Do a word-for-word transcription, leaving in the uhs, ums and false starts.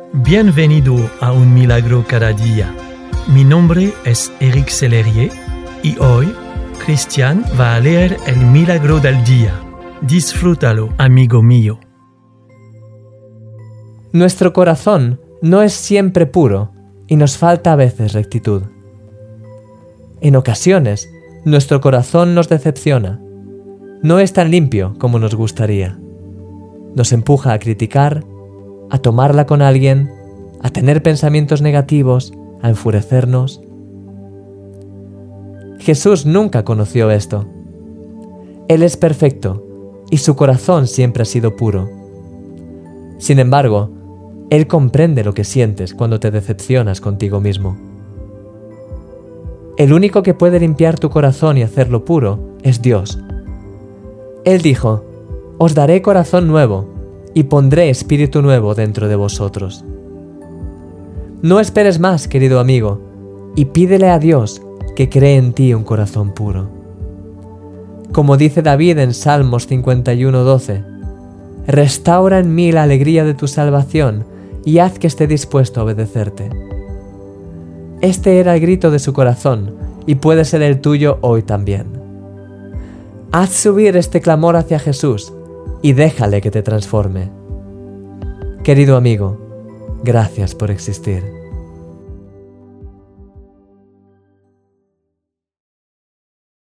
Bienvenido a Un Milagro Cada Día. Mi nombre es Eric Sellerier y hoy Cristian va a leer el Milagro del Día. Disfrútalo, amigo mío. Nuestro corazón no es siempre puro y nos falta a veces rectitud. En ocasiones, nuestro corazón nos decepciona. No es tan limpio como nos gustaría. Nos empuja a criticar, a tomarla con alguien, a tener pensamientos negativos, a enfurecernos. Jesús nunca conoció esto. Él es perfecto y su corazón siempre ha sido puro. Sin embargo, Él comprende lo que sientes cuando te decepcionas contigo mismo. El único que puede limpiar tu corazón y hacerlo puro es Dios. Él dijo: «Os daré corazón nuevo y pondré espíritu nuevo dentro de vosotros». No esperes más, querido amigo, y pídele a Dios que cree en ti un corazón puro. Como dice David en Salmos cincuenta y uno, doce, «Restaura en mí la alegría de tu salvación y haz que esté dispuesto a obedecerte». Este era el grito de su corazón y puede ser el tuyo hoy también. Haz subir este clamor hacia Jesús y déjale que te transforme. Querido amigo, gracias por existir.